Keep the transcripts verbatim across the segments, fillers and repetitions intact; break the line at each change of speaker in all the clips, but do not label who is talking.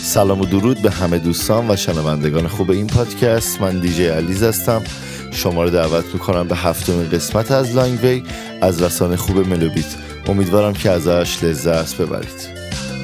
سلام و درود به همه دوستان و شنوندگان خوب این پادکست. من دیجی علیز هستم. شما رو دعوت میکنم به هفتمین قسمت از لانگ وی از رسانه خوب ملوبیت. امیدوارم که ازش لذت ببرید.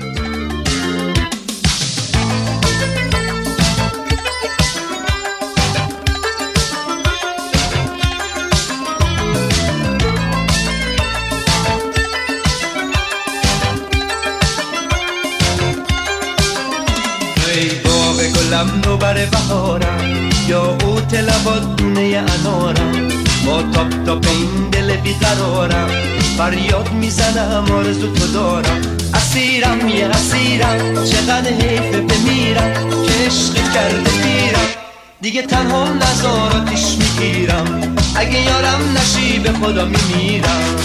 گلم نو بر بهارم یا اوت لبات دونه انارم با تاپ تاپ این دل بیقرارم فریاد میزنم آرزو تو دارم. اسیرم یه اسیرم چقدر حیفه بمیرم که عشق کرده پیرم دیگه تنها نزاراتیش میگیرم اگه یارم نشی به خدا میمیرم.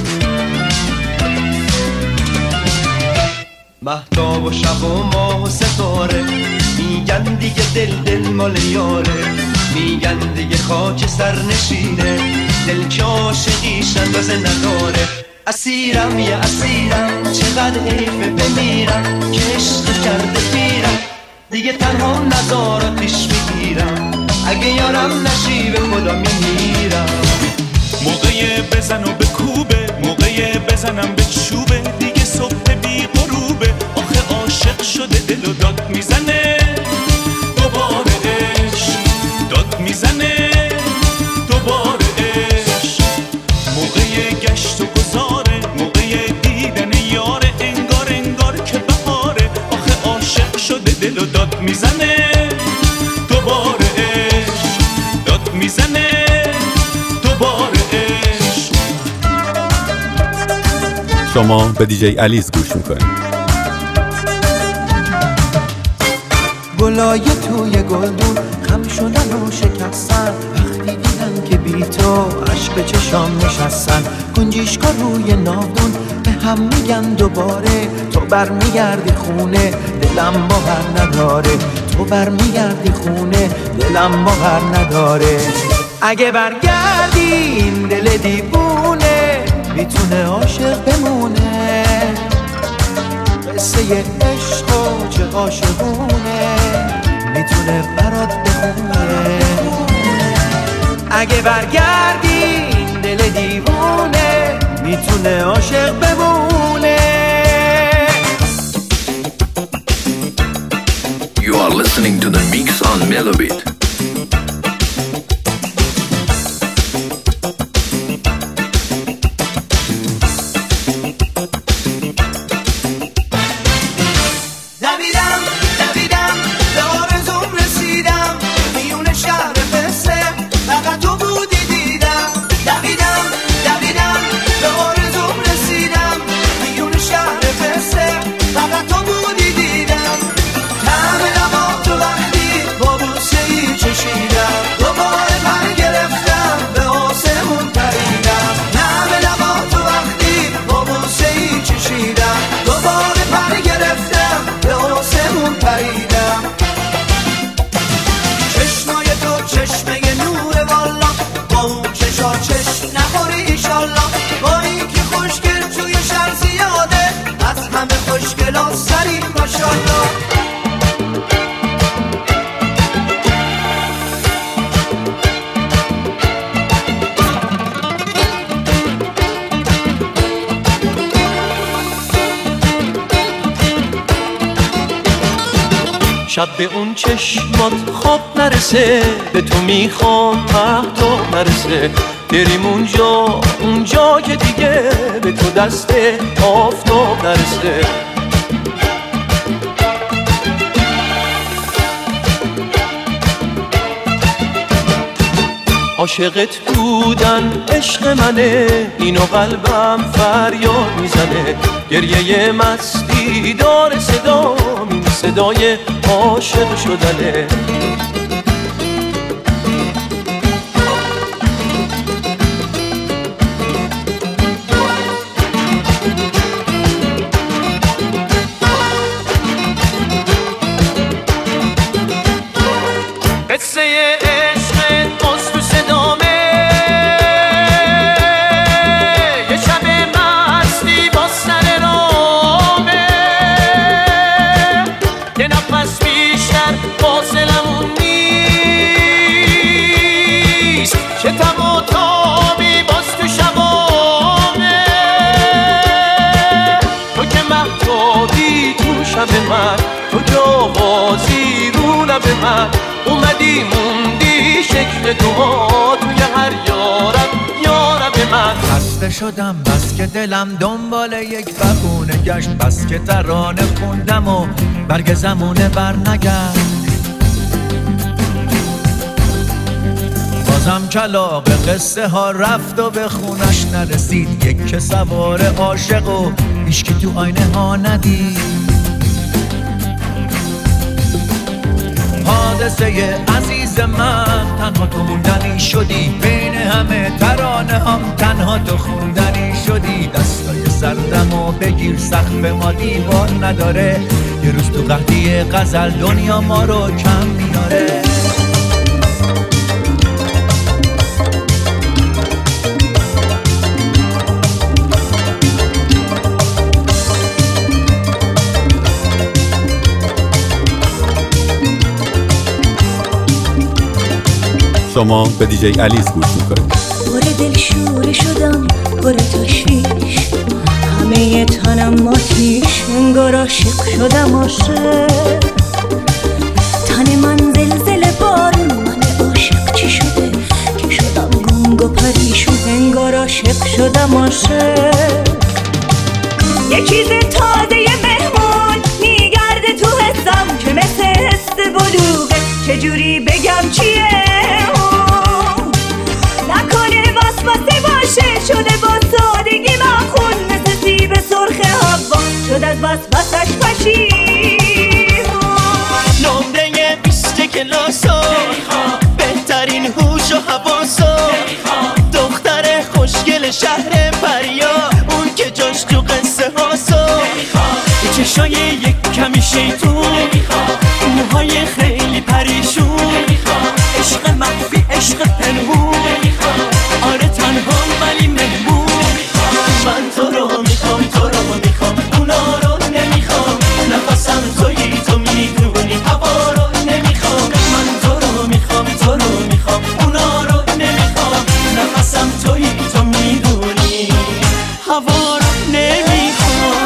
مهتاب و شب و ماه و ستاره میگن دیگه دل دل مال یاره، میگن دیگه خاک سر نشینه دل که عاشقیش اندازه نداره. اسیرم یه اسیرم چقدر حیفه بمیرم که عشق کرده پیرم دیگه تنها نزاراتیش میگیرم اگه یارم نشی به خدا میمیرم.
موقع بزن و به کوبه موقع بزنم به چوبه دیگه صبح بی غروبه آخه عاشق شده دل و داد میزنه دوباره عشق داد میزنه دوباره عشق. موقع گشت و گذاره موقع دیدن یاره انگار انگار که بهاره آخه عاشق شده دل و داد میزنه دوباره عشق داد میزنه دوباره عشق.
شما به دیجی علیز گوش میکنید.
گلای توی گلدون خم شدن و شکستن وقتی دیدن که بی تو عشق چشام نشستن. گنجیشکا روی ناودون به هم میگن دوباره تو برمیگردی خونه دلم باور نداره تو برمیگردی خونه دلم باور نداره. اگه برگردی این دل دیوونه میتونه عاشق بمونه قصه عشق و چه عاشقونه میتونه برات بخونه. اگه برگردی این دل دیوونه میتونه عاشق بمونه.
You are listening to the mix on Melobit.
شب به اون چشمات خواب نرسه به تو میخوام مهتاب نرسه بریم اونجا اونجا که دیگه به تو دست آفتاب نرسه. عاشقت بودن عشق منه اینو قلبم فریاد میزنه گریه مستی داره صدا این صدای عاشق شدنه. قصه عشق باز تو صدامه یه شب مستی با سر رامه یه نفر
شب من تو جوازی رو لب من اومدی موندی شکل تو توی هر یارم یارم من خسته شدم بس که دلم دنبال یک بهونه گشت بس که ترانه خوندم و برگ زمونه بر نگشت بازم کلاغ قصه ها رفت و به خونش نرسید یک که سوار عاشق و هیچکی تو آینه ها ندید حادثه عزیز من تنها تو موندنی شدی بین همه ترانه هم تنها تو خوندنی شدی دستای سردم و بگیر سقف ما دیوار نداره یه روز تو قحطی غزل دنیا ما رو کم میاره
شما به دیجی علیز گوش میکنید.
پر دل شوره شدم پر تشویش همه تنم آتیش انگار عاشق شدم عاشق تن من زلزله بارون من عاشق چی شده که شدم گنگ و پریشون انگار عاشق شدم عاشق یه چیز تازه مهمون میگرده تو حسم که مثل حس بلوغه چجوری بگم چیه واسه باشه شده با سادگی مخون مثل سیب سرخ هوا شد از وسوسش پشیمون
نمره بیست کلاسا بهترین هوش و حواسا دختر خوشگل شهر پریا اون که جاش تو قصه هاسا چشای یک کمی شیطون موهای خیلی پریشون عشق مخفی عشق پنهون آره تنها ولی مهمون من تو رو میخوام تو رو میخوام اونا رو نمیخوام نفسم تویی تو میدونی هوا رو نمیخوام من تو رو میخوام تو رو میخوام اونا رو نمیخوام نفسم تویی تو میدونی هوا رو نمیخوام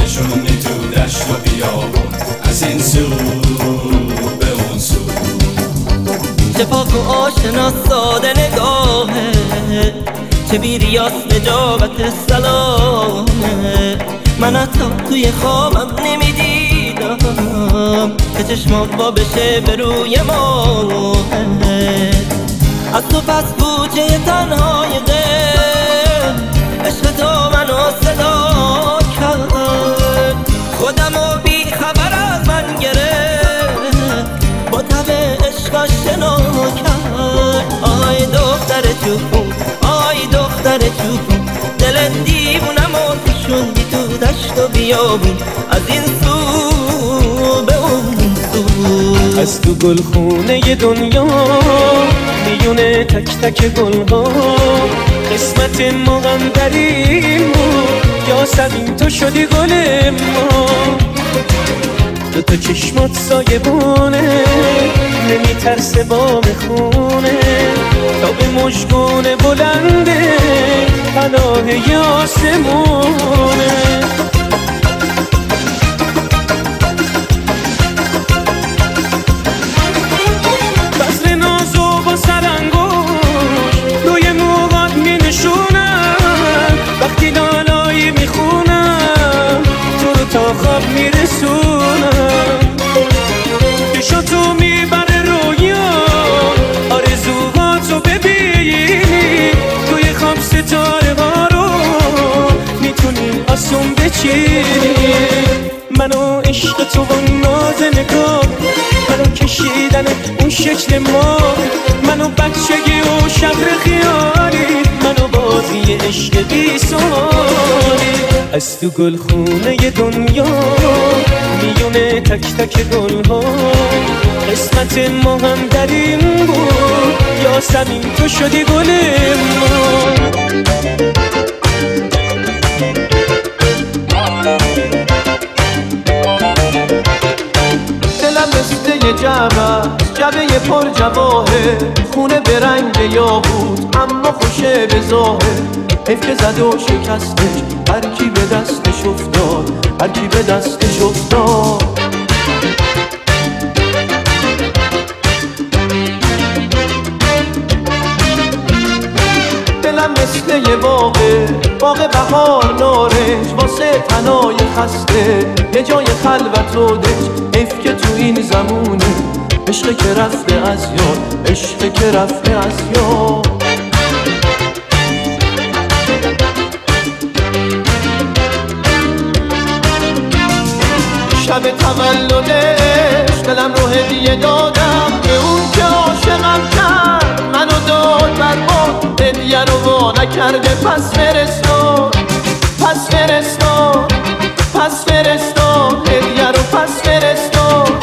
نشونی تو دشت و بیابون از این سو به اون سو.
چه پاک و آشنا ساده نگاهه، چه بیریاس نجابت سلامه. من حتی توی خوابم نمیدیدم که چشمات با بشه به روی ماه. از تو پس بوجه تنهای غم عشق تو منو صدا کرد. خودم و بی خبر از من گرفت، با تب عشق آشنا کرد. آی دختر چوبون، آی دختر چوبون، دل دیوونم و کشوندی تو دشت و بیابون از این سو به اون سو.
از تو گلخونه دنیا میونه تک تک گلها، قسمت ما غم در این بود یا سبین تو شدی گل ما. دو تا چشمات سایبونه نمیترسه بام خونه، تا به مژگون بلنده پناه آسمونه. بزر نازو با سرانگوش روی موهات می نشونم، وقتی لالایی می خونم تو رو تا خواب می رسونم. چشاتو می بره رویا آرزوهاتو ببینی، توی خواب ستاره ها رو میتونی آسون بچینی. منو عشق تو با ناز نگاه، منو کشیدن اون شکل ما، منو بچگی و شبر خیالی، منو بازی عشق بی سوالی. از تو گلخونه دنیا میونه تک تک گلها، قسمت ما هم در این بود یا سمین تو شدی گل ما. دلم مثل یه جمع جبه پر جواهه، خونه به رنگ یاقوت اما خوشه به ظاهر. حیف که زد و شکستش هر کی به دستش افتاد، هر کی به دستش افتاد. دلم مثل یه باغه، باغ بهار نارنج واسه تنای خسته، یه جای خلوت و دنج. حیف که تو این زمونه عشق که رفته از یاد، عشق که رفته از یاد. شب تولدش دلم رو هدیه دادم به اون که عاشقم کرد، منو داد بر باد، هدیه رو وا نکرده. پس فرستاد، پس فرستاد، پس فرستاد، هدیه رو پس فرستاد.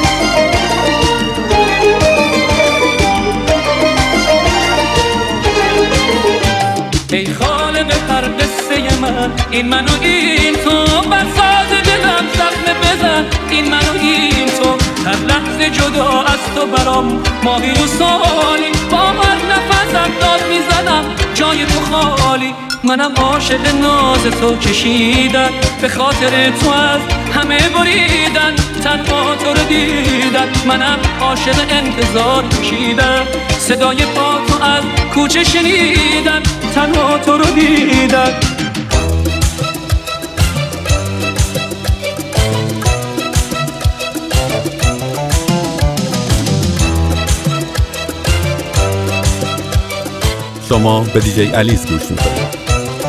ای خالق هر قصه من، این من و این تو، بر ساز دلم زخم بزن. این من و این تو، هر لحظه جدا از تو برام ماهی و سالی. با هر نفسم داد میزنم جای تو خالی. منم عاشق ناز تو کشیدن، به خاطر تو از همه بریدن. تنها تو رو دیدن، منم عاشق انتظار کشیدن. صدای پا تو از کوچه شنیدن، تنها تو رو دیدن.
شما به دیجی علیز گوش میکنید.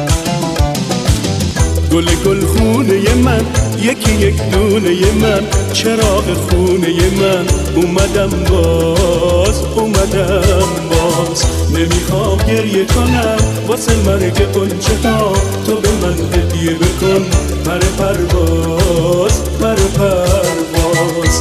گل گل خونه من، یکی یک دونه من، چراغ خونه من. اومدم باز، اومدم باز. نمیخوام گریه کنم واسه مرگ قنچه ها، تو به من هدیه بکن پر پرواز، پر پرواز.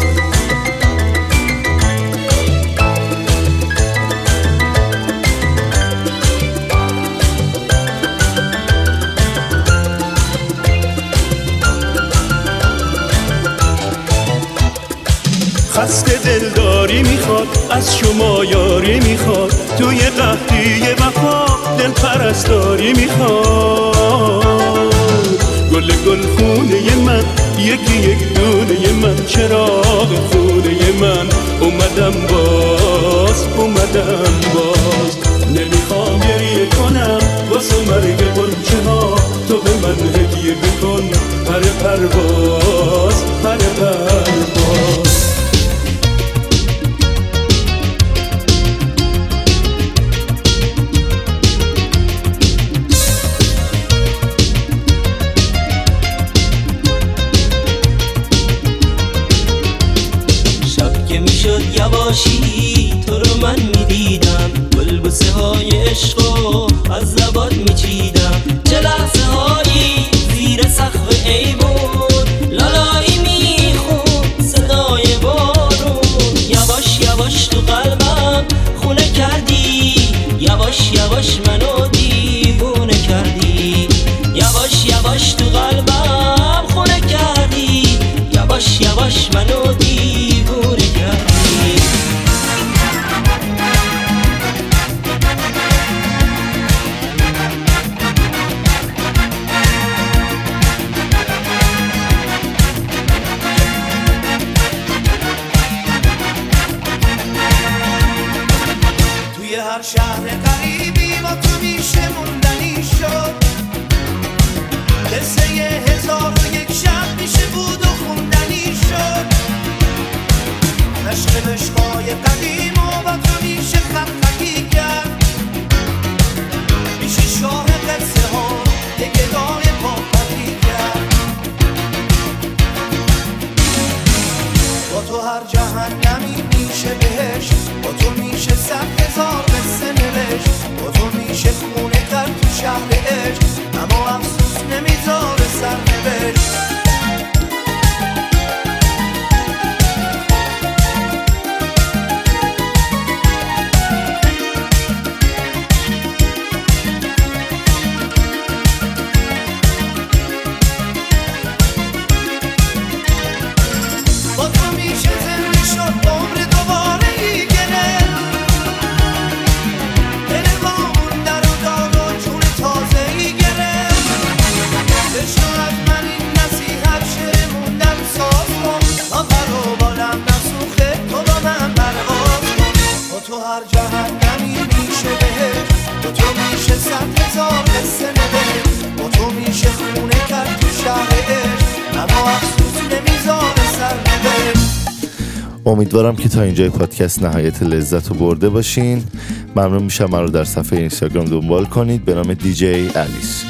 خسته دلداری میخواد، از شما یاری میخواد، توی قحطی وفا دل پرستاری میخواد. گل گل گل خونه من، یکی یک دونه من، چراغ خونه من. اومدم باز اومدم باز، نمیخوام گریه کنم واسه مرگ غنچه ها. تو به من هدیه بکن پر پرواز پر پرواز.
یواشی تو رو من میدیدم، بلبوسه های عشقو از لبات میچیدم. چه لحظه هایی زیر سقف ایوون لالایی میخون صدای بارون. یواش یواش تو قلبم خونه کردی، یواش یواش منو دیوونه کردی. یواش یواش تو قلبم خونه کردی، یواش یواش منو دیوونه کردی.
هر شهر قریبی با تو میشه موندنی شد. قصه هزار و یک شب میشه بود و خوندنی شد. عشق عشقای قدیم و با تو میشه خط خطی کرد. میشه شاه قصه ها یه گدای پاپتی کرد. با تو هر جهنمی میشه بهشت، با تو میشه صد هزار قصه نوشت. با تو میشه خونه کرد تو شهر عشق، اما افسوس نمیذاره سرنوشت. با تو میشه زنده شد عمر دوباره ای گره. دل وامون در و داد و جون تازه ای گره. بشنو از من این نصیحت شعر موندن ساز کن، تا پر و بالم نسوخه تو با من پرواز کن. با تو هر جهنمی میشه بهشت، با تو میشه صد هزار قصه نوشت. با تو میشه خونه کرد تو شهر عشق، اما افسوس نمیذاره سرنوشت.
امیدوارم که تا اینجای پادکست نهایت لذت رو برده باشین. ممنون میشم من رو در صفحه اینستاگرام دنبال کنید به نام دی جی الیس.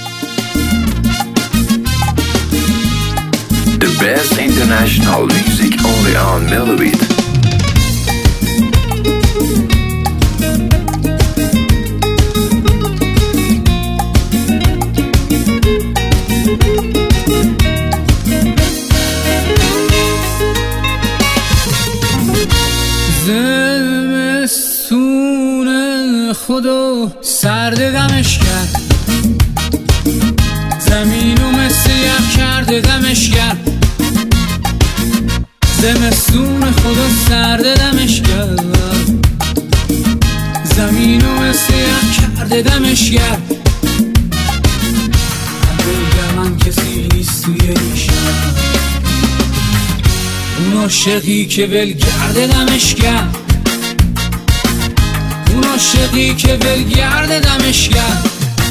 The best international music only on Melobit.
زمستون خودو سرد دمش کرد، زمینو مثل یخ کرده دمش کرد. زمستون خودو سرد دمش کرد، زمینو مثل یخ کرده دمش کرد. دیگر من کسی نیست توی این شهر، اون عاشقی که ولگرد دمش کرد، اون عاشقی که ولگرد دمش کرد.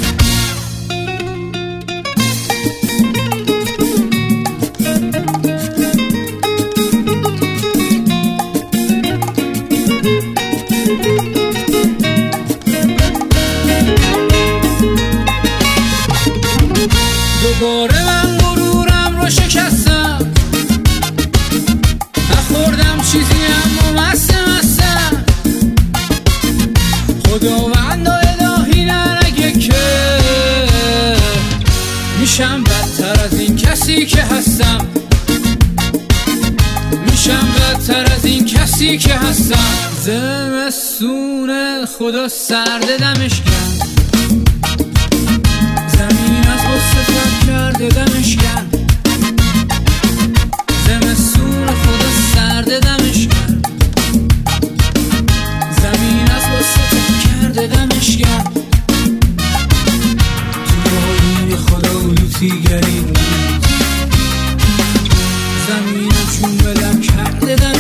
دوباره من غرورم رو شکستم، نخوردم چیزی اما مست مستم. خداوند و الهی ننگه که میشم بدتر از این کسی که هستم، میشم بدتر از این کسی که هستم. زمستون خدا سرد دمش کرد، زمین از غصه تب کرده دمش کرد. زمستون خدا سرد دمش کرد، زمین از غصه تب کرده دمش کرد. تو آیین خدا لوتی گرید چون ولم کرده